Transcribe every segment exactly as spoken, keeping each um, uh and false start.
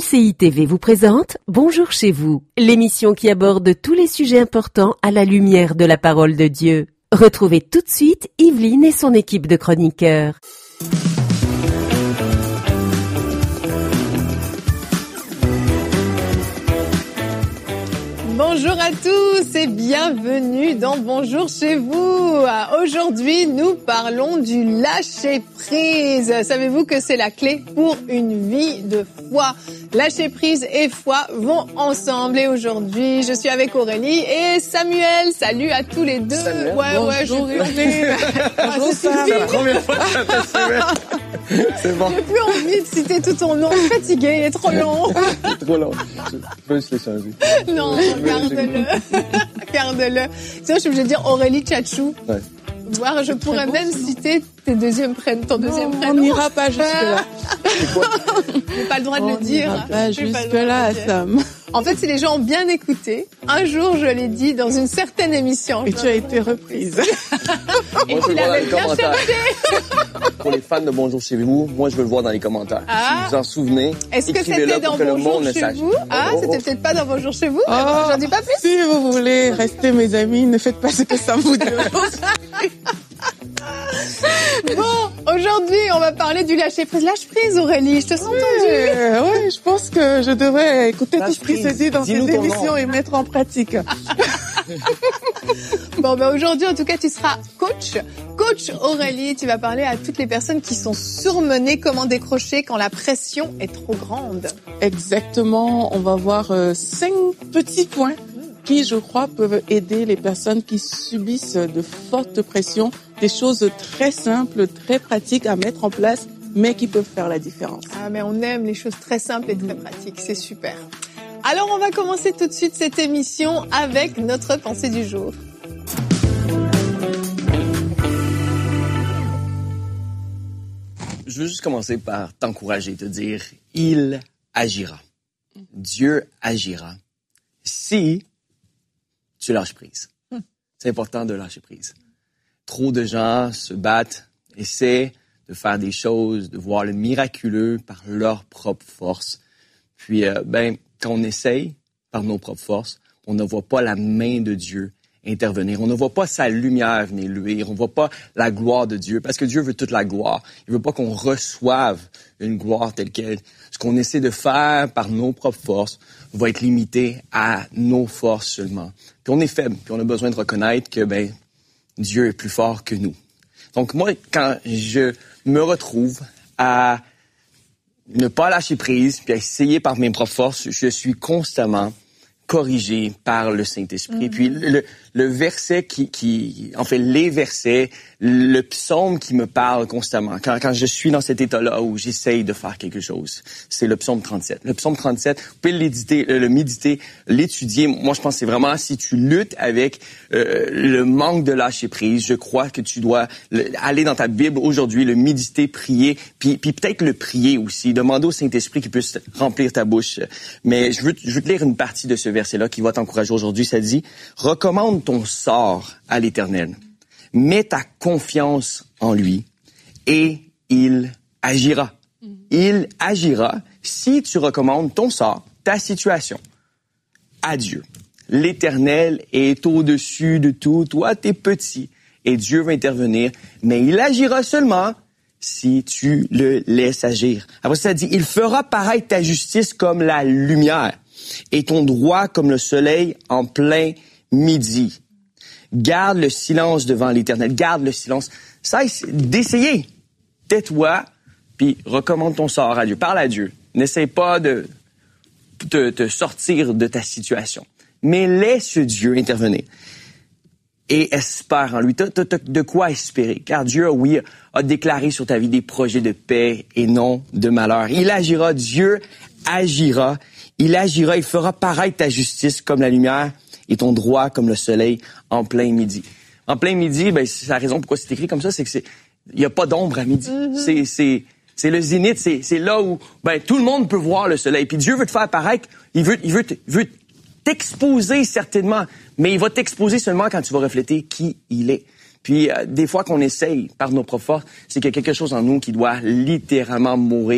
C I T V vous présente Bonjour chez vous, l'émission qui aborde tous les sujets importants à la lumière de la parole de Dieu. Retrouvez tout de suite Yveline et son équipe de chroniqueurs. Bonjour à tous et bienvenue dans Bonjour chez vous. Aujourd'hui, nous parlons du lâcher-prise. Savez-vous que c'est la clé pour une vie de foi? Lâcher-prise et foi vont ensemble. Et aujourd'hui, je suis avec Aurélie et Samuel. Salut à tous les deux. Samuel. Ouais, Bonjour. ouais, je suis tournée. Bonjour, Sam. C'est la première fois que je t'appelle Samuel. C'est bon. J'ai plus envie de citer tout ton nom. Je suis fatiguée, il est trop long. C'est trop long. Je peux juste les changer. Non, garde-le. Garde-le. Sinon, je suis obligée de dire Aurélie Tchatchou. Ouais. Voir, je pourrais même citer tes deuxièmes prénoms, ton deuxième non, prénom. On n'ira pas jusque-là. J'ai pas le droit de on le dire. On n'ira pas J'ai pas le droit jusque-là, de le dire. Sam. En fait, si les gens ont bien écouté, un jour, je l'ai dit dans une certaine émission. Et tu as été reprise. Et Moi, je tu veux le voir dans l'avais les bien commentaires. cherché. Pour les fans de Bonjour chez vous, moi, je veux le voir dans les commentaires. Ah. Si vous en souvenez, Est-ce que écrivez-le c'était pour dans que le Bonjour monde le chez sache. vous? Ah, Oh, oh, c'était oh. peut-être pas dans Bonjour chez vous. Oh, J'en dis pas plus. Si vous voulez rester mes amis, ne faites pas ce que Sam vous demande. Bon, aujourd'hui, on va parler du lâcher-prise. Lâche-prise, Aurélie, je te sens tendue. Euh, ouais, je pense que je devrais écouter Lâche tout ce qui prise. se dit dans Dis-nous cette ton émission nom. et mettre en pratique. Bon, ben aujourd'hui, en tout cas, tu seras coach. Coach Aurélie, tu vas parler à toutes les personnes qui sont surmenées, comment décrocher quand la pression est trop grande. Exactement, on va voir euh, cinq petits points qui, je crois, peuvent aider les personnes qui subissent de fortes pressions, des choses très simples, très pratiques à mettre en place, mais qui peuvent faire la différence. Ah, mais on aime les choses très simples et très pratiques, c'est super. Alors, on va commencer tout de suite cette émission avec notre pensée du jour. Je veux juste commencer par t'encourager, te dire, il agira. Dieu agira. Si tu lâches prise. C'est important de lâcher prise. Trop de gens se battent, essaient de faire des choses, de voir le miraculeux par leur propre force. Puis, euh, ben, quand on essaye par nos propres forces, on ne voit pas la main de Dieu intervenir. On ne voit pas sa lumière venir luire. On ne voit pas la gloire de Dieu, parce que Dieu veut toute la gloire. Il veut pas qu'on reçoive une gloire telle qu'elle. Ce qu'on essaie de faire par nos propres forces va être limité à nos forces seulement. Puis on est faible, puis on a besoin de reconnaître que ben Dieu est plus fort que nous. Donc moi, quand je me retrouve à ne pas lâcher prise, puis à essayer par mes propres forces, je suis constamment corrigé par le Saint-Esprit. Mm-hmm. Puis le, le verset qui, qui, en fait, les versets, le psaume qui me parle constamment, quand, quand je suis dans cet état-là où j'essaye de faire quelque chose, c'est le psaume trente-sept. Le psaume trente-sept, vous pouvez l'éditer, le méditer, l'étudier. Moi, je pense que c'est vraiment, si tu luttes avec euh, le manque de lâcher prise, je crois que tu dois le, aller dans ta Bible aujourd'hui, le méditer, prier, puis, puis peut-être le prier aussi, demander au Saint-Esprit qu'il puisse remplir ta bouche. Mais je veux, je veux te lire une partie de ce verset-là qui va t'encourager aujourd'hui. Ça dit, « Recommande ton sort à l'Éternel. Mets ta confiance en lui et il agira. » Il agira si tu recommandes ton sort, ta situation, à Dieu. L'Éternel est au-dessus de tout. Toi, t'es petit et Dieu va intervenir, mais il agira seulement si tu le laisses agir. Après ça dit, il fera paraître ta justice comme la lumière et ton droit comme le soleil en plein midi. Garde le silence devant l'Éternel. Garde le silence. Cesse d'essayer. Tais-toi, puis recommande ton sort à Dieu. Parle à Dieu. N'essaie pas de te, te sortir de ta situation. Mais laisse Dieu intervenir. Et espère en lui. T'as, t'as, t'as de quoi espérer. Car Dieu, oui, a déclaré sur ta vie des projets de paix et non de malheur. Il agira. Dieu agira. Il agira. Il fera paraître ta justice comme la lumière et ton droit comme le soleil en plein midi. En plein midi, ben, c'est la raison pourquoi c'est écrit comme ça, c'est que c'est, il y a pas d'ombre à midi. Mm-hmm. C'est, c'est, c'est le zénith, c'est, c'est là où, ben, tout le monde peut voir le soleil. Puis Dieu veut te faire paraître, il veut, il veut, il veut t'exposer certainement, mais il va t'exposer seulement quand tu vas refléter qui il est. Puis, euh, des fois qu'on essaye par nos propres forces, c'est qu'il y a quelque chose en nous qui doit littéralement mourir.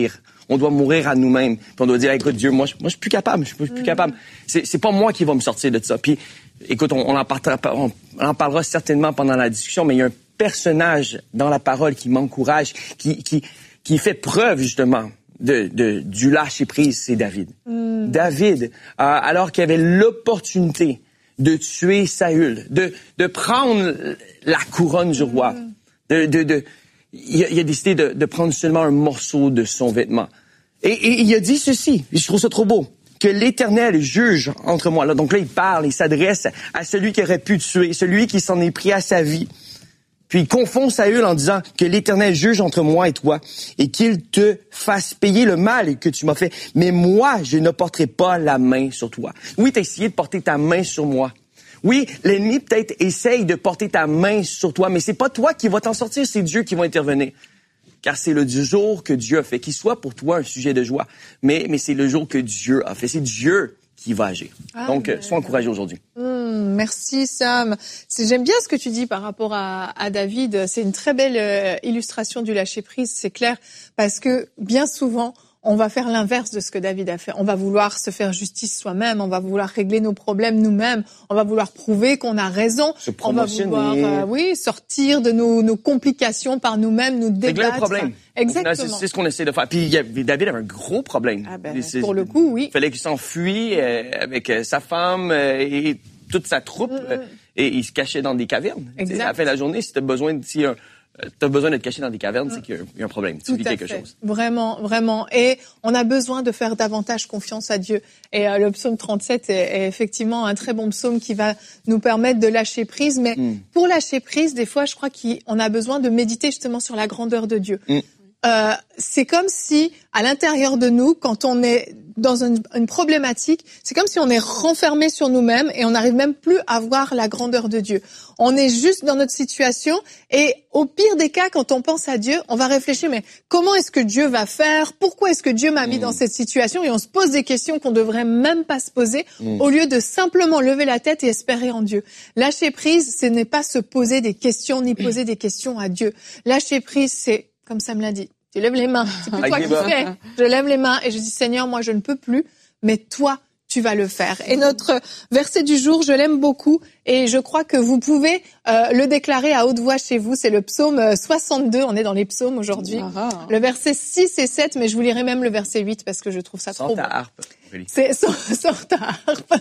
On doit mourir à nous-mêmes. Puis on doit dire, écoute, Dieu, moi, je, moi, je suis plus capable. Je suis plus Mm. capable. C'est, c'est pas moi qui va me sortir de ça. Puis, écoute, on, on, en parlera, on en parlera certainement pendant la discussion, mais il y a un personnage dans la parole qui m'encourage, qui, qui, qui fait preuve, justement, de, de, du lâcher-prise, c'est David. Mm. David, euh, alors qu'il avait l'opportunité de tuer Saül, de, de prendre la couronne du roi, mm. de, de, de, il, a, il a décidé de, de prendre seulement un morceau de son vêtement. Et, et il a dit ceci, je trouve ça trop beau, que l'Éternel juge entre moi. Là, donc là, il parle, il s'adresse à celui qui aurait pu tuer, celui qui s'en est pris à sa vie. Puis il confond Saül en disant que l'Éternel juge entre moi et toi et qu'il te fasse payer le mal que tu m'as fait. Mais moi, je ne porterai pas la main sur toi. Oui, tu as essayé de porter ta main sur moi. Oui, l'ennemi peut-être essaye de porter ta main sur toi, mais c'est pas toi qui va t'en sortir, c'est Dieu qui va intervenir. Car c'est le jour que Dieu a fait, qu'il soit pour toi un sujet de joie, mais, mais c'est le jour que Dieu a fait. C'est Dieu qui va agir. Ah, Donc, mais... sois encouragé aujourd'hui. Mmh, merci, Sam. C'est, j'aime bien ce que tu dis par rapport à, à David. C'est une très belle euh, illustration du lâcher-prise, c'est clair, parce que bien souvent, on va faire l'inverse de ce que David a fait. On va vouloir se faire justice soi-même, on va vouloir régler nos problèmes nous-mêmes, on va vouloir prouver qu'on a raison, on va vouloir euh, oui, sortir de nos, nos complications par nous-mêmes, nous débattre. Régler le problème. Exactement. C'est, c'est ce qu'on essaie de faire. Puis il y a, David avait un gros problème. Ah ben, pour le coup, oui. Il fallait qu'il s'enfuit euh, avec euh, sa femme euh, et toute sa troupe mm-hmm. euh, et il se cachait dans des cavernes. Exact. À la fin de la journée, si tu as besoin de... Si, euh, t'as besoin d'être caché dans des cavernes, c'est qu'il y a un problème. Tu vis quelque fait. chose. Vraiment, vraiment. Et on a besoin de faire davantage confiance à Dieu. Et euh, le psaume trente-sept est, est effectivement un très bon psaume qui va nous permettre de lâcher prise. Mais mm. pour lâcher prise, des fois, je crois qu'on a besoin de méditer justement sur la grandeur de Dieu. Mm. Euh, c'est comme si, à l'intérieur de nous, quand on est dans une, une problématique, c'est comme si on est renfermé sur nous-mêmes et on n'arrive même plus à voir la grandeur de Dieu. On est juste dans notre situation et au pire des cas, quand on pense à Dieu, on va réfléchir, mais comment est-ce que Dieu va faire? Pourquoi est-ce que Dieu m'a mis mmh. dans cette situation? Et on se pose des questions qu'on devrait même pas se poser mmh. au lieu de simplement lever la tête et espérer en Dieu. Lâcher prise, ce n'est pas se poser des questions ni poser des questions à Dieu. Lâcher prise, c'est, comme ça me l'a dit, tu lèves les mains. C'est plus toi qui fais. Je lève les mains et je dis, Seigneur, moi, je ne peux plus, mais toi, tu vas le faire. Et notre verset du jour, je l'aime beaucoup et je crois que vous pouvez euh, le déclarer à haute voix chez vous. C'est le psaume soixante-deux. On est dans les psaumes aujourd'hui. Ah. Le verset six et sept, mais je vous lirai même le verset huit parce que je trouve ça sans trop ta bon. harpe. C'est sans, sans ta harpe.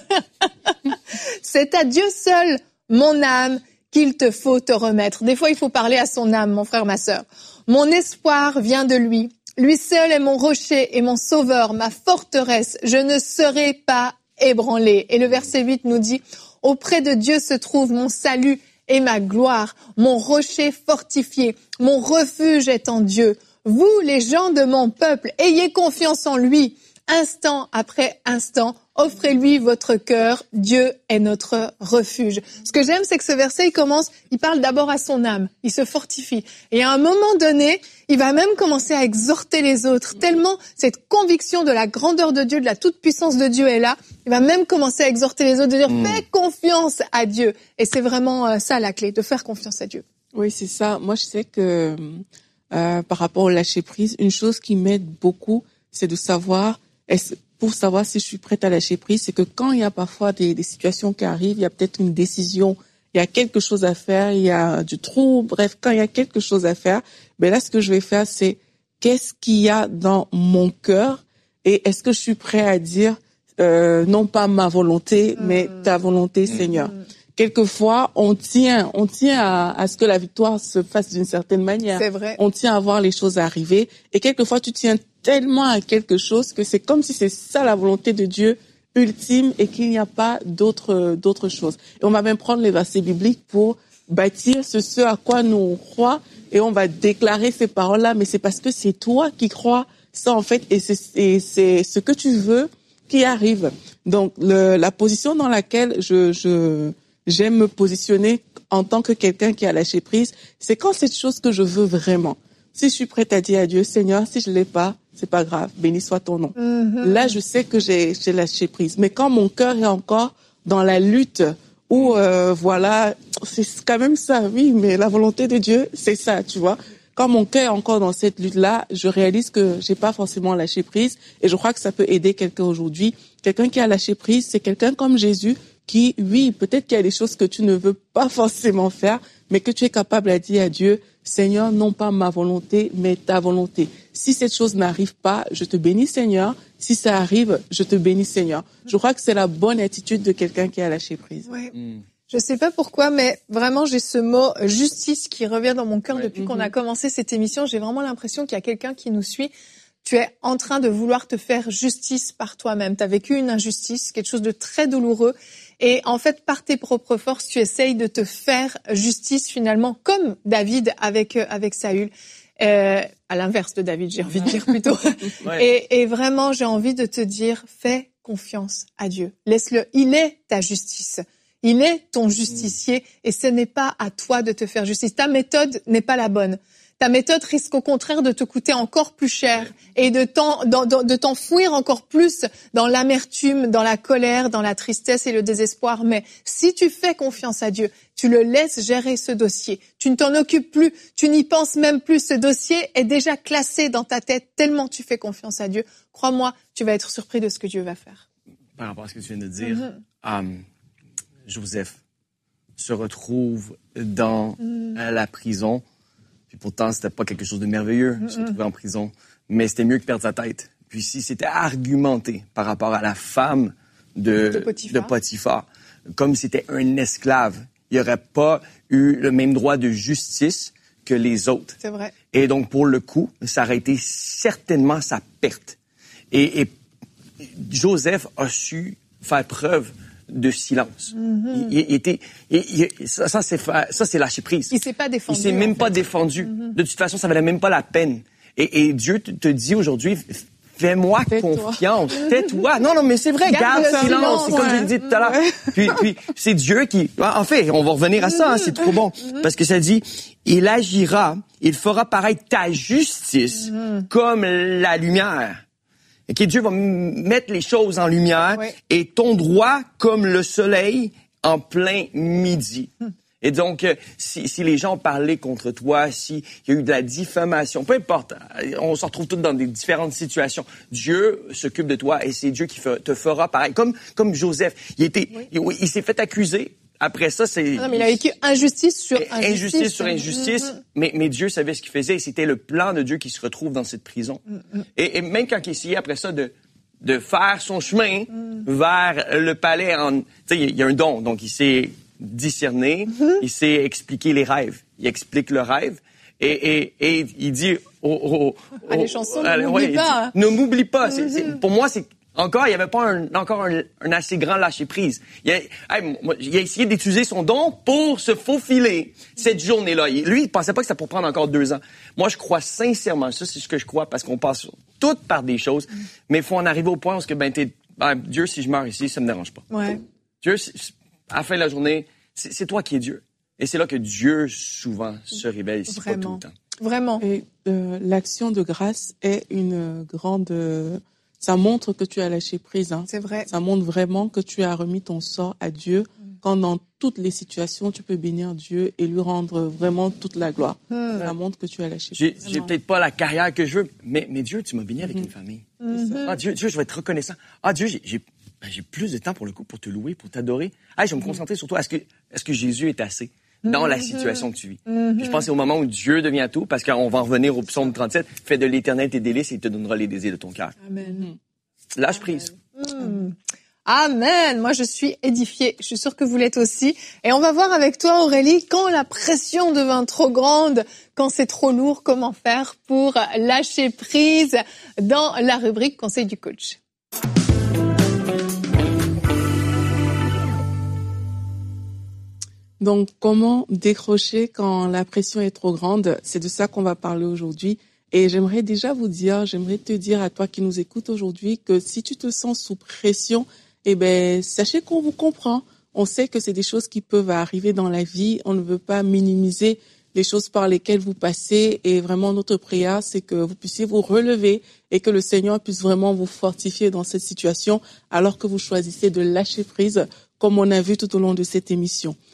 C'est à Dieu seul, mon âme, qu'il te faut te remettre. Des fois, il faut parler à son âme, mon frère, ma sœur. Mon espoir vient de lui. Lui seul est mon rocher et mon sauveur, ma forteresse. Je ne serai pas ébranlé. Et le verset huit nous dit, auprès de Dieu se trouve mon salut et ma gloire, mon rocher fortifié. Mon refuge est en Dieu. Vous, les gens de mon peuple, ayez confiance en lui. Instant après instant, offrez-lui votre cœur. Dieu est notre refuge. Ce que j'aime, c'est que ce verset, il commence, il parle d'abord à son âme. Il se fortifie. Et à un moment donné, il va même commencer à exhorter les autres. Tellement cette conviction de la grandeur de Dieu, de la toute-puissance de Dieu est là. Il va même commencer à exhorter les autres, de dire, mmh. fais confiance à Dieu. Et c'est vraiment ça la clé, de faire confiance à Dieu. Oui, c'est ça. Moi, je sais que euh, par rapport au lâcher-prise, une chose qui m'aide beaucoup, c'est de savoir... Est-ce, pour savoir si je suis prête à lâcher prise, c'est que quand il y a parfois des, des situations qui arrivent, il y a peut-être une décision, il y a quelque chose à faire, il y a du trouble, bref, quand il y a quelque chose à faire, ben là, ce que je vais faire, c'est qu'est-ce qu'il y a dans mon cœur et est-ce que je suis prêt à dire euh, non pas ma volonté, mais ta volonté, Seigneur. Quelquefois, on tient, on tient à, à ce que la victoire se fasse d'une certaine manière. C'est vrai. On tient à voir les choses arriver. Et quelquefois, tu tiens tellement à quelque chose que c'est comme si c'est ça la volonté de Dieu ultime et qu'il n'y a pas d'autres, d'autres choses. Et on va même prendre les versets bibliques pour bâtir ce, ce à quoi nous on croit et on va déclarer ces paroles-là. Mais c'est parce que c'est toi qui crois ça, en fait, et c'est, et c'est ce que tu veux qui arrive. Donc, le, la position dans laquelle je, je, j'aime me positionner en tant que quelqu'un qui a lâché prise, c'est quand c'est une chose que je veux vraiment. Si je suis prête à dire à Dieu, Seigneur, si je l'ai pas, c'est pas grave, béni soit ton nom. Mm-hmm. Là, je sais que j'ai, j'ai lâché prise. Mais quand mon cœur est encore dans la lutte, où euh, voilà, c'est quand même ça, oui, mais la volonté de Dieu, c'est ça, tu vois. quand mon cœur est encore dans cette lutte-là, je réalise que j'ai pas forcément lâché prise. Et je crois que ça peut aider quelqu'un aujourd'hui. Quelqu'un qui a lâché prise, c'est quelqu'un comme Jésus qui, oui, peut-être qu'il y a des choses que tu ne veux pas forcément faire, mais que tu es capable à dire à Dieu, Seigneur, non pas ma volonté, mais ta volonté. Si cette chose n'arrive pas, je te bénis, Seigneur. Si ça arrive, je te bénis, Seigneur. Je crois que c'est la bonne attitude de quelqu'un qui a lâché prise. Ouais. Mm. Je sais pas pourquoi, mais vraiment, j'ai ce mot justice qui revient dans mon cœur ouais. depuis mm-hmm. qu'on a commencé cette émission. J'ai vraiment l'impression qu'il y a quelqu'un qui nous suit. Tu es en train de vouloir te faire justice par toi-même. Tu as vécu une injustice, quelque chose de très douloureux. Et en fait, par tes propres forces, tu essayes de te faire justice finalement, comme David avec euh, avec Saül. Euh, à l'inverse de David, j'ai envie de dire plutôt. ouais. et, et vraiment, j'ai envie de te dire, fais confiance à Dieu. Laisse-le. Il est ta justice. Il est ton justicier. Mmh. Et ce n'est pas à toi de te faire justice. Ta méthode n'est pas la bonne. Ta méthode risque au contraire de te coûter encore plus cher et de, t'en, de, de t'enfouir encore plus dans l'amertume, dans la colère, dans la tristesse et le désespoir. Mais si tu fais confiance à Dieu, tu le laisses gérer ce dossier. Tu ne t'en occupes plus, tu n'y penses même plus. Ce dossier est déjà classé dans ta tête tellement tu fais confiance à Dieu. Crois-moi, tu vas être surpris de ce que Dieu va faire. Par rapport à ce que tu viens de dire, mm-hmm. um, Joseph se retrouve dans mm. la prison. Puis pourtant, c'était pas quelque chose de merveilleux, mm-hmm. se retrouver en prison. Mais c'était mieux que perdre sa tête. Puis si c'était argumenté par rapport à la femme de, de, Potiphar. de Potiphar, comme c'était un esclave, il n'y aurait pas eu le même droit de justice que les autres. C'est vrai. Et donc, pour le coup, ça aurait été certainement sa perte. Et, et Joseph a su faire preuve de silence. Mm-hmm. Il, il était, il, il, ça, ça, c'est, ça, c'est lâcher prise. Il s'est pas défendu. Il s'est même pas fait. défendu. Mm-hmm. De toute façon, ça valait même pas la peine. Et, et Dieu te, te dit aujourd'hui, fais-moi Tais-toi. confiance. Tais-toi. Non, non, mais c'est vrai, garde, garde silence. silence. C'est ouais. comme je l'ai dit tout à l'heure. Puis, puis, c'est Dieu qui, en fait, on va revenir à ça, hein, c'est trop bon. Mm-hmm. Parce que ça dit, il agira, il fera paraître ta justice mm-hmm. comme la lumière. Okay, Dieu va mettre les choses en lumière oui. et ton droit comme le soleil en plein midi. Hum. Et donc, euh, si, si les gens ont parlé contre toi, s'il y a eu de la diffamation, peu importe, on se retrouve tous dans des différentes situations. Dieu s'occupe de toi et c'est Dieu qui fe, te fera pareil. Comme, comme Joseph, il, était, oui. il, il s'est fait accuser. Après ça, c'est... Non, mais il a vécu injustice sur injustice. Injustice sur injustice, mm-hmm. mais, mais Dieu savait ce qu'il faisait et c'était le plan de Dieu qui se retrouve dans cette prison. Mm-hmm. Et, et même quand il essayait après ça de, de faire son chemin mm-hmm. vers le palais, en, tu sais, il y a un don, donc il s'est discerné, mm-hmm. il sait expliquer les rêves. Il explique le rêve et, et, et il dit... Oh, oh, oh, ah, les chansons, ne m'oublie ouais, pas. Dit, ne m'oublie pas. Mm-hmm. C'est, c'est, pour moi, c'est... Encore, il n'y avait pas un, encore un, un assez grand lâcher-prise. Il a, hey, moi, il a essayé d'utiliser son don pour se faufiler cette journée-là. Il, lui, il pensait pas que ça pourrait prendre encore deux ans. Moi, je crois sincèrement, ça, c'est ce que je crois, parce qu'on passe toutes par des choses, mm. mais il faut en arriver au point où que, ben, t'es, ben, Dieu, si je meurs ici, ça me dérange pas. Ouais. Dieu, à la fin de la journée, c'est, c'est toi qui es Dieu. Et c'est là que Dieu, souvent, se révèle, c'est pas tout le temps. Vraiment. Et euh, l'action de grâce est une grande... Euh, Ça montre que tu as lâché prise. Hein. C'est vrai. Ça montre vraiment que tu as remis ton sort à Dieu. Mm. Quand dans toutes les situations, tu peux bénir Dieu et lui rendre vraiment toute la gloire. Mm. Ça montre que tu as lâché j'ai, prise. J'ai peut-être pas la carrière que je veux, mais, mais Dieu, tu m'as béni avec mm. une famille. Mm-hmm. Ah, Dieu, Dieu, je vais être reconnaissant. Ah, Dieu, j'ai, j'ai, ben, j'ai plus de temps pour le coup, pour te louer, pour t'adorer. Ah, je vais me concentrer mm. sur toi. Est-ce que, est-ce que Jésus est assez dans mm-hmm. la situation que tu vis? Mm-hmm. Puis je pense que c'est au moment où Dieu devient tout, parce qu'on va en revenir au psaume trente-sept, fais de l'Éternel tes délices et il te donnera les désirs de ton cœur. Amen. Lâche prise. Mmh. Amen. Moi, je suis édifiée. Je suis sûre que vous l'êtes aussi. Et on va voir avec toi, Aurélie, quand la pression devient trop grande, quand c'est trop lourd, comment faire pour lâcher prise dans la rubrique Conseil du coach. Donc, comment décrocher quand la pression est trop grande? C'est de ça qu'on va parler aujourd'hui. Et j'aimerais déjà vous dire, j'aimerais te dire à toi qui nous écoutes aujourd'hui que si tu te sens sous pression, eh ben, sachez qu'on vous comprend. On sait que c'est des choses qui peuvent arriver dans la vie. On ne veut pas minimiser les choses par lesquelles vous passez. Et vraiment, notre prière, c'est que vous puissiez vous relever et que le Seigneur puisse vraiment vous fortifier dans cette situation alors que vous choisissez de lâcher prise, comme on a vu tout au long de cette émission.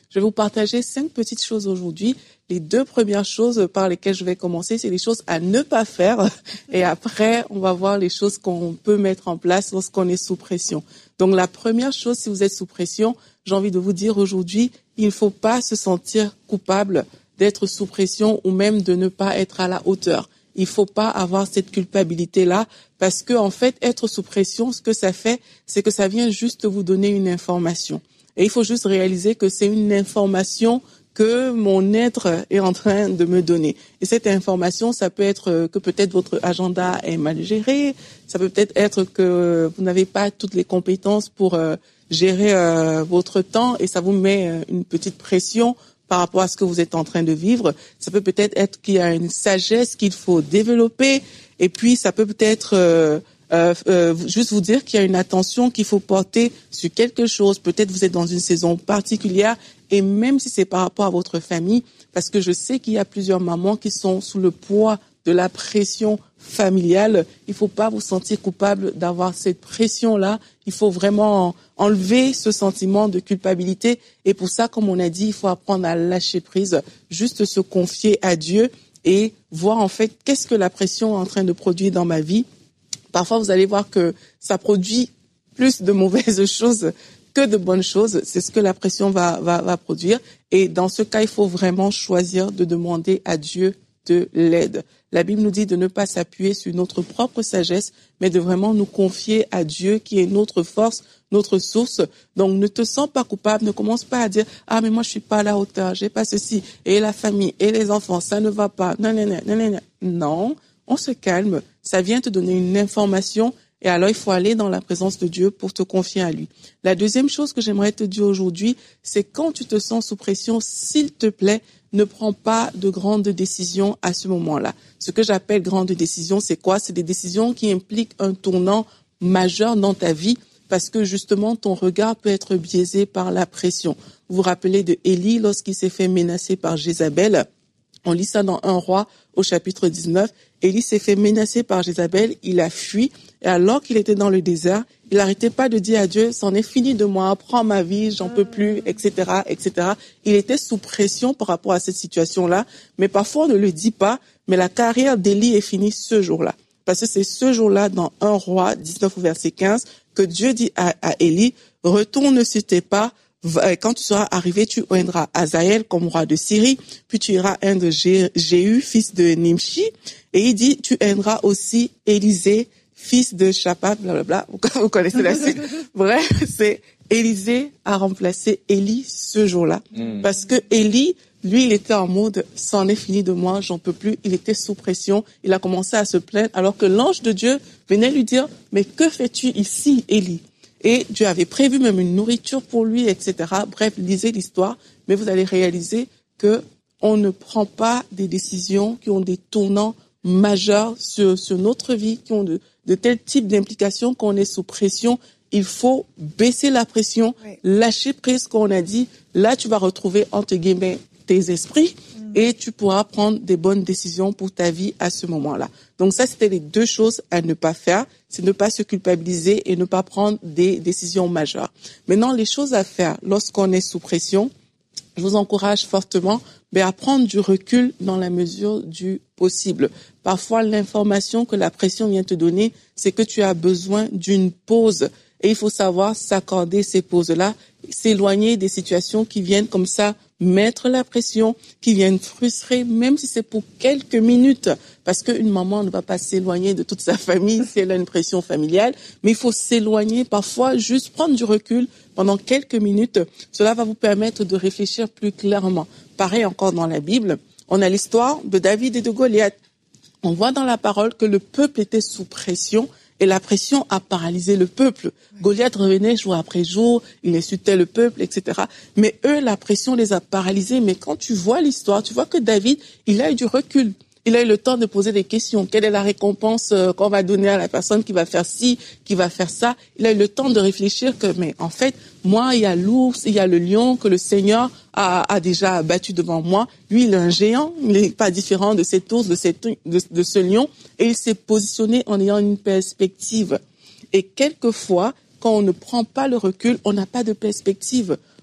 Je vais vous partager cinq petites choses aujourd'hui. Les deux premières choses par lesquelles je vais commencer, c'est les choses à ne pas faire. Et après, on va voir les choses qu'on peut mettre en place lorsqu'on est sous pression. Donc, la première chose, si vous êtes sous pression, j'ai envie de vous dire aujourd'hui, il ne faut pas se sentir coupable d'être sous pression ou même de ne pas être à la hauteur. Il faut pas avoir cette culpabilité-là parce que, en fait, être sous pression, ce que ça fait, c'est que ça vient juste vous donner une information. Et il faut juste réaliser que c'est une information que mon être est en train de me donner. Et cette information, ça peut être que peut-être votre agenda est mal géré, ça peut peut-être être que vous n'avez pas toutes les compétences pour euh, gérer euh, votre temps et ça vous met euh, une petite pression par rapport à ce que vous êtes en train de vivre. Ça peut peut-être être qu'il y a une sagesse qu'il faut développer et puis ça peut peut-être euh, euh, euh, juste vous dire qu'il y a une attention qu'il faut porter sur quelque chose. Peut-être vous êtes dans une saison particulière et même si c'est par rapport à votre famille, parce que je sais qu'il y a plusieurs mamans qui sont sous le poids de la pression familiale, il faut pas vous sentir coupable d'avoir cette pression-là. Il faut vraiment enlever ce sentiment de culpabilité. Et pour ça, comme on a dit, il faut apprendre à lâcher prise, juste se confier à Dieu et voir en fait qu'est-ce que la pression est en train de produire dans ma vie. Parfois, vous allez voir que ça produit plus de mauvaises choses que de bonnes choses. C'est ce que la pression va, va, va produire. Et dans ce cas, il faut vraiment choisir de demander à Dieu de l'aide. La Bible nous dit de ne pas s'appuyer sur notre propre sagesse, mais de vraiment nous confier à Dieu qui est notre force, notre source. Donc, ne te sens pas coupable, ne commence pas à dire « Ah, mais moi, je suis pas à la hauteur, j'ai pas ceci, et la famille, et les enfants, ça ne va pas. » Non, non, non, non, non. Non, on se calme, ça vient te donner une information, et alors il faut aller dans la présence de Dieu pour te confier à lui. La deuxième chose que j'aimerais te dire aujourd'hui, c'est quand tu te sens sous pression, s'il te plaît, ne prends pas de grandes décisions à ce moment-là. Ce que j'appelle grandes décisions, c'est quoi? C'est des décisions qui impliquent un tournant majeur dans ta vie parce que justement, ton regard peut être biaisé par la pression. Vous vous rappelez de Élie lorsqu'il s'est fait menacer par Jézabel? On lit ça dans un roi au chapitre dix-neuf. Élie s'est fait menacer par Jézabel, il a fui. Et alors qu'il était dans le désert, il n'arrêtait pas de dire à Dieu, c'en est fini de moi, prends ma vie, j'en peux plus, et cetera, et cetera. Il était sous pression par rapport à cette situation-là. Mais parfois, on ne le dit pas, mais la carrière d'Élie est finie ce jour-là. Parce que c'est ce jour-là, dans un roi dix-neuf au verset quinze, que Dieu dit à, à Élie, retourne sur tes pas, quand tu seras arrivé, tu oindras Hazaël comme roi de Syrie, puis tu iras un de Jéhu, fils de Nimshi, et il dit, tu oindras aussi Élisée, fils de Shaphat, blablabla, vous connaissez la suite. Bref, c'est Élisée a remplacé Élie ce jour-là. Mm. Parce que Élie, lui, il était en mode, c'en est fini de moi, j'en peux plus. Il était sous pression. Il a commencé à se plaindre, alors que l'ange de Dieu venait lui dire, mais que fais-tu ici, Élie? Et Dieu avait prévu même une nourriture pour lui, et cetera. Bref, lisez l'histoire, mais vous allez réaliser que on ne prend pas des décisions qui ont des tournants majeurs sur, sur notre vie, qui ont de, de tels types d'implications qu'on est sous pression. Il faut baisser la pression, oui. Lâcher prise, comme on a dit. Là, tu vas retrouver, entre guillemets, tes esprits mm. et tu pourras prendre des bonnes décisions pour ta vie à ce moment-là. Donc ça, c'était les deux choses à ne pas faire. C'est ne pas se culpabiliser et ne pas prendre des décisions majeures. Maintenant, les choses à faire lorsqu'on est sous pression, je vous encourage fortement mais à prendre du recul dans la mesure du possible. Parfois, l'information que la pression vient te donner, c'est que tu as besoin d'une pause. Et il faut savoir s'accorder ces pauses-là, s'éloigner des situations qui viennent comme ça mettre la pression, qui viennent frustrer, même si c'est pour quelques minutes. Parce qu'une maman ne va pas s'éloigner de toute sa famille si elle a une pression familiale, mais il faut s'éloigner parfois, juste prendre du recul pendant quelques minutes. Cela va vous permettre de réfléchir plus clairement. Pareil encore dans la Bible, on a l'histoire de David et de Goliath. On voit dans la parole que le peuple était sous pression et la pression a paralysé le peuple. Goliath revenait jour après jour, il insultait le peuple, et cetera. Mais eux, la pression les a paralysés. Mais quand tu vois l'histoire, tu vois que David, il a eu du recul. Il a eu le temps de poser des questions. Quelle est la récompense qu'on va donner à la personne qui va faire ci, qui va faire ça? Il a eu le temps de réfléchir que, mais en fait, moi, il y a l'ours, il y a le lion que le Seigneur a, a déjà abattu devant moi. Lui, il est un géant. Il n'est pas différent de cet ours, de, cette, de, de ce lion. Et il s'est positionné en ayant une perspective. Et quelquefois, quand on ne prend pas le recul, on n'a pas de perspective.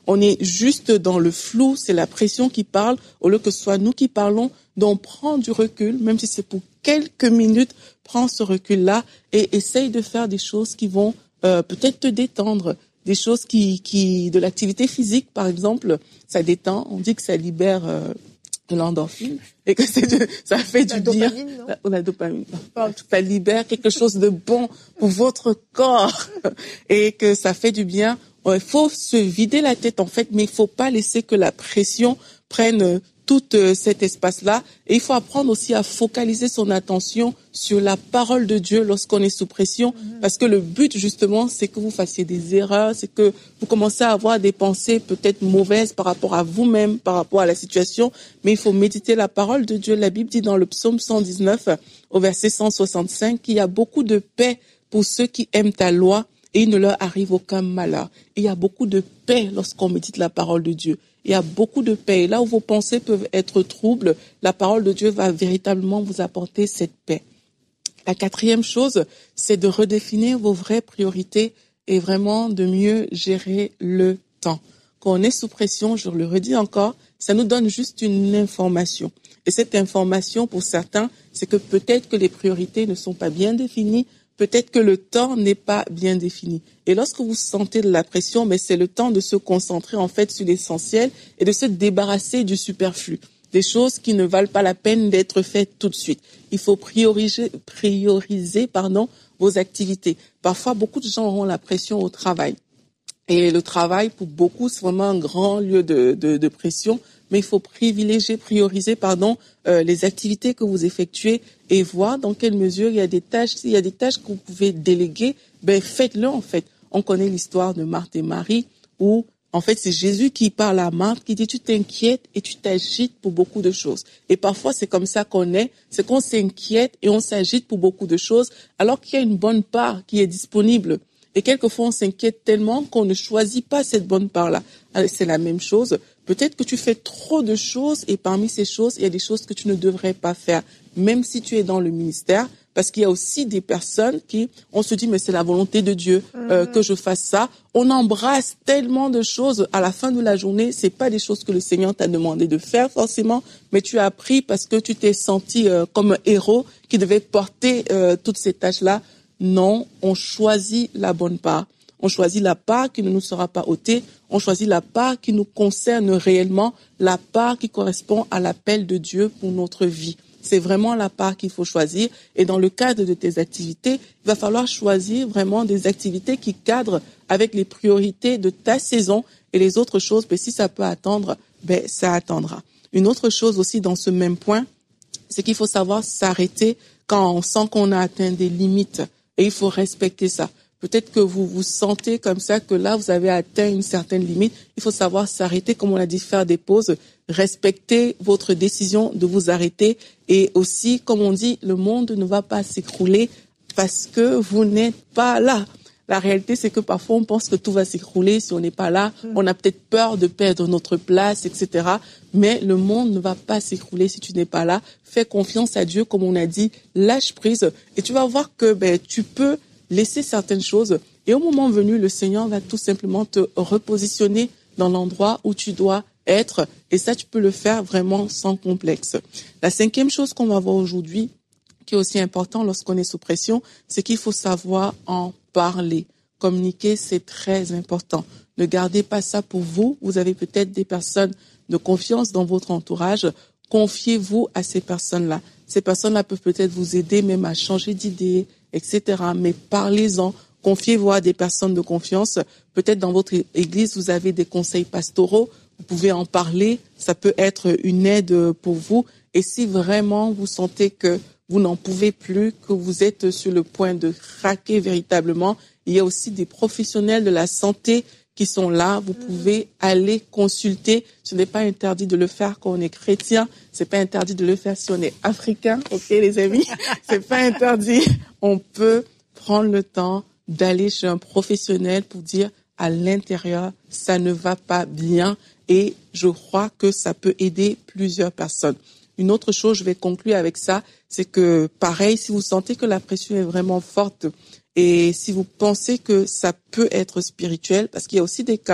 on est juste dans le flou, c'est la pression qui parle, au lieu que ce soit nous qui parlons. Donc, prends du recul, même si c'est pour quelques minutes, prends ce recul-là et essaye de faire des choses qui vont euh, peut-être te détendre, des choses qui, qui, de l'activité physique, par exemple, ça détend. On dit que ça libère euh, de l'endorphine et que c'est de, ça fait la du bien. Dopamine, non la, la dopamine, non. Ça libère quelque chose de bon pour votre corps et que ça fait du bien. Il faut se vider la tête en fait, mais il faut pas laisser que la pression prenne tout euh, cet espace-là. Et il faut apprendre aussi à focaliser son attention sur la parole de Dieu lorsqu'on est sous pression. Mmh. Parce que le but, justement, c'est que vous fassiez des erreurs, c'est que vous commencez à avoir des pensées peut-être mauvaises par rapport à vous-même, par rapport à la situation. Mais il faut méditer la parole de Dieu. La Bible dit dans le psaume cent dix-neuf, au verset cent soixante-cinq, qu'il y a beaucoup de paix pour ceux qui aiment ta loi et il ne leur arrive aucun malheur. Et il y a beaucoup de paix lorsqu'on médite la parole de Dieu. Il y a beaucoup de paix. Et là où vos pensées peuvent être troubles, la parole de Dieu va véritablement vous apporter cette paix. La quatrième chose, c'est de redéfinir vos vraies priorités et vraiment de mieux gérer le temps. Quand on est sous pression, je le redis encore, ça nous donne juste une information. Et cette information, pour certains, c'est que peut-être que les priorités ne sont pas bien définies, peut-être que le temps n'est pas bien défini. Et lorsque vous sentez de la pression, mais c'est le temps de se concentrer en fait sur l'essentiel et de se débarrasser du superflu, des choses qui ne valent pas la peine d'être faites tout de suite. Il faut prioriser, prioriser pardon, vos activités. Parfois, beaucoup de gens auront la pression au travail. Et le travail, pour beaucoup, c'est vraiment un grand lieu de, de, de pression. Mais il faut privilégier, prioriser, pardon, euh, les activités que vous effectuez et voir dans quelle mesure il y a des tâches. S'il y a des tâches que vous pouvez déléguer, ben faites-le en fait. On connaît l'histoire de Marthe et Marie où en fait c'est Jésus qui parle à Marthe, qui dit tu t'inquiètes et tu t'agites pour beaucoup de choses. Et parfois c'est comme ça qu'on est, c'est qu'on s'inquiète et on s'agite pour beaucoup de choses alors qu'il y a une bonne part qui est disponible. Et quelquefois, on s'inquiète tellement qu'on ne choisit pas cette bonne part-là. C'est la même chose. Peut-être que tu fais trop de choses et parmi ces choses, il y a des choses que tu ne devrais pas faire, même si tu es dans le ministère. Parce qu'il y a aussi des personnes qui, on se dit, mais c'est la volonté de Dieu euh, mmh. que je fasse ça. On embrasse tellement de choses. À la fin de la journée, c'est pas des choses que le Seigneur t'a demandé de faire forcément, mais tu as appris parce que tu t'es senti euh, comme un héros qui devait porter euh, toutes ces tâches-là. Non, on choisit la bonne part. On choisit la part qui ne nous sera pas ôtée. On choisit la part qui nous concerne réellement, la part qui correspond à l'appel de Dieu pour notre vie. C'est vraiment la part qu'il faut choisir. Et dans le cadre de tes activités, il va falloir choisir vraiment des activités qui cadrent avec les priorités de ta saison. Et les autres choses, ben, si ça peut attendre, ben, ça attendra. Une autre chose aussi dans ce même point, c'est qu'il faut savoir s'arrêter quand on sent qu'on a atteint des limites. Et il faut respecter ça. Peut-être que vous vous sentez comme ça, que là, vous avez atteint une certaine limite. Il faut savoir s'arrêter, comme on l'a dit, faire des pauses, respecter votre décision de vous arrêter. Et aussi, comme on dit, le monde ne va pas s'écrouler parce que vous n'êtes pas là. La réalité, c'est que parfois, on pense que tout va s'écrouler si on n'est pas là. On a peut-être peur de perdre notre place, et cetera. Mais le monde ne va pas s'écrouler si tu n'es pas là. Fais confiance à Dieu, comme on a dit. Lâche prise. Et tu vas voir que ben, tu peux laisser certaines choses. Et au moment venu, le Seigneur va tout simplement te repositionner dans l'endroit où tu dois être. Et ça, tu peux le faire vraiment sans complexe. La cinquième chose qu'on va voir aujourd'hui, qui est aussi important lorsqu'on est sous pression, c'est qu'il faut savoir en parler. Communiquer, c'est très important. Ne gardez pas ça pour vous. Vous avez peut-être des personnes de confiance dans votre entourage. Confiez-vous à ces personnes-là. Ces personnes-là peuvent peut-être vous aider même à changer d'idée, et cetera. Mais parlez-en. Confiez-vous à des personnes de confiance. Peut-être dans votre église, vous avez des conseils pastoraux. Vous pouvez en parler. Ça peut être une aide pour vous. Et si vraiment vous sentez que vous n'en pouvez plus, que vous êtes sur le point de craquer véritablement, il y a aussi des professionnels de la santé qui sont là. Vous pouvez aller consulter. Ce n'est pas interdit de le faire quand on est chrétien. C'est pas interdit de le faire si on est africain. Ok, les amis? C'est pas interdit. On peut prendre le temps d'aller chez un professionnel pour dire à l'intérieur, ça ne va pas bien. Et je crois que ça peut aider plusieurs personnes. Une autre chose, je vais conclure avec ça, c'est que pareil, si vous sentez que la pression est vraiment forte et si vous pensez que ça peut être spirituel, parce qu'il y a aussi des cas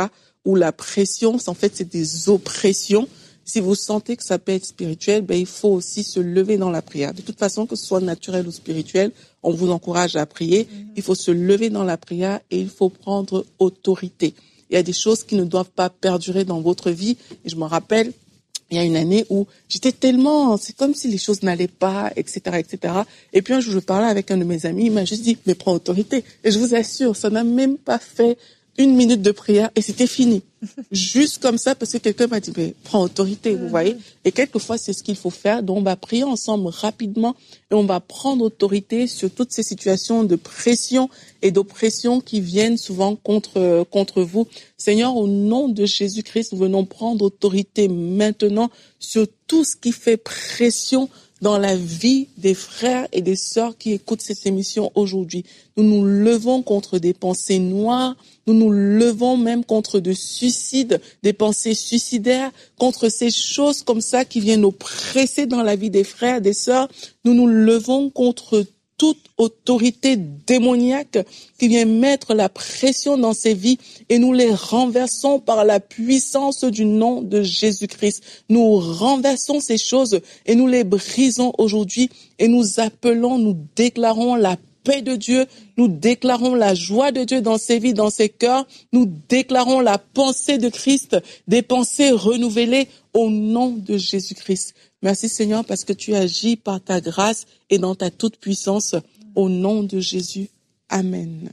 ou la pression, en fait, c'est des oppressions. Si vous sentez que ça peut être spirituel, ben, il faut aussi se lever dans la prière. De toute façon, que ce soit naturel ou spirituel, on vous encourage à prier. Mmh. Il faut se lever dans la prière et il faut prendre autorité. Il y a des choses qui ne doivent pas perdurer dans votre vie. Et je me rappelle, il y a une année où j'étais tellement, c'est comme si les choses n'allaient pas, et cetera, et cetera. Et puis un jour, je parlais avec un de mes amis, il m'a juste dit, mais prends autorité. Et je vous assure, ça n'a même pas fait une minute de prière et c'était fini. Juste comme ça, parce que quelqu'un m'a dit, mais prends autorité, vous voyez. Et quelquefois, c'est ce qu'il faut faire. Donc, on va prier ensemble rapidement et on va prendre autorité sur toutes ces situations de pression et d'oppression qui viennent souvent contre, contre vous. Seigneur, au nom de Jésus-Christ, nous venons prendre autorité maintenant sur tout ce qui fait pression dans la vie des frères et des sœurs qui écoutent cette émission aujourd'hui. Nous nous levons contre des pensées noires, nous nous levons même contre de suicides, des pensées suicidaires, contre ces choses comme ça qui viennent oppresser dans la vie des frères et des sœurs. Nous nous levons contre toute autorité démoniaque qui vient mettre la pression dans ces vies et nous les renversons par la puissance du nom de Jésus-Christ. Nous renversons ces choses et nous les brisons aujourd'hui et nous appelons, nous déclarons la paix de Dieu, nous déclarons la joie de Dieu dans ces vies, dans ces cœurs, nous déclarons la pensée de Christ, des pensées renouvelées au nom de Jésus-Christ. Merci Seigneur parce que tu agis par ta grâce et dans ta toute puissance au nom de Jésus. Amen.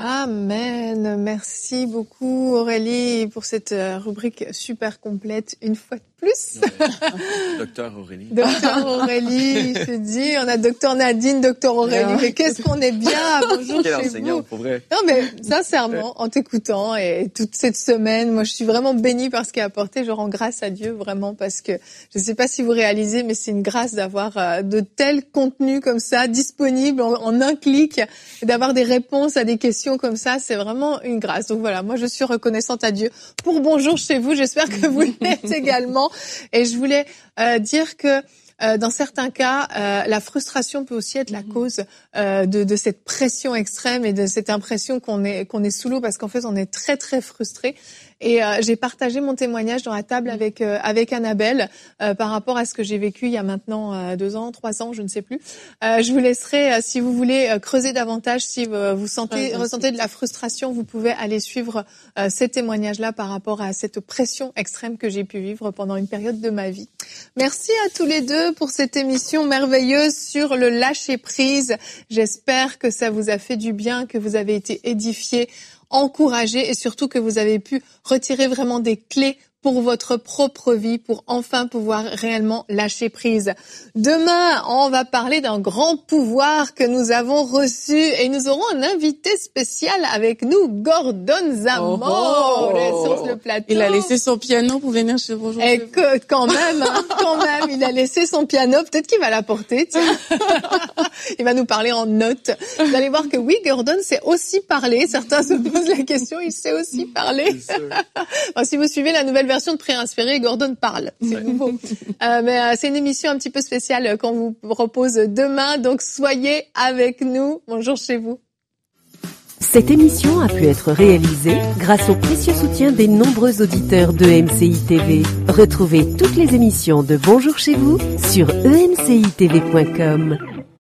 Amen. Merci beaucoup Aurélie pour cette rubrique super complète une fois de plus. Docteur Aurélie. Docteur Aurélie, je te dis, on a Docteur Nadine, Docteur Aurélie, mais qu'est-ce qu'on est bien. Bonjour Quel chez enseignant, vous. pour vrai. Non mais sincèrement, en t'écoutant et toute cette semaine, moi je suis vraiment bénie par ce qu'il a apporté. Je rends grâce à Dieu vraiment parce que je ne sais pas si vous réalisez, mais c'est une grâce d'avoir euh, de tels contenus comme ça disponibles en, en un clic et d'avoir des réponses à des questions comme ça. C'est vraiment une grâce. Donc voilà, moi je suis reconnaissante à Dieu pour Bonjour chez vous. J'espère que vous l'êtes également. Et je voulais euh, dire que euh, dans certains cas, euh, la frustration peut aussi être la cause euh, de, de cette pression extrême et de cette impression qu'on est qu'on est sous l'eau parce qu'en fait on est très très frustré. Et euh, j'ai partagé mon témoignage dans la table avec euh, avec Annabelle euh, par rapport à ce que j'ai vécu il y a maintenant euh, deux ans, trois ans, je ne sais plus. Euh, je vous laisserai, euh, si vous voulez euh, creuser davantage, si euh, vous sentez ouais, ressentez de la frustration, vous pouvez aller suivre euh, ces témoignages-là par rapport à cette pression extrême que j'ai pu vivre pendant une période de ma vie. Merci à tous les deux pour cette émission merveilleuse sur le lâcher prise. J'espère que ça vous a fait du bien, que vous avez été édifiés, encouragés et surtout que vous avez pu retirer vraiment des clés pour votre propre vie, pour enfin pouvoir réellement lâcher prise. Demain, on va parler d'un grand pouvoir que nous avons reçu et nous aurons un invité spécial avec nous, Gordon Zamor, oh oh. sur le plateau. Il a laissé son piano pour venir chez vous aujourd'hui. Et quand même, hein, quand même, il a laissé son piano. Peut-être qu'il va l'apporter, tiens. Il va nous parler en notes. Vous allez voir que oui, Gordon sait aussi parler. Certains se posent la question, il sait aussi parler. Bon, si vous suivez la nouvelle version de Pré-Inspiré, Gordon parle. C'est nouveau. Euh, mais euh, c'est une émission un petit peu spéciale qu'on vous propose demain. Donc soyez avec nous. Bonjour chez vous. Cette émission a pu être réalisée grâce au précieux soutien des nombreux auditeurs de E M C I T V. Retrouvez toutes les émissions de Bonjour chez vous sur e m c i t v point com.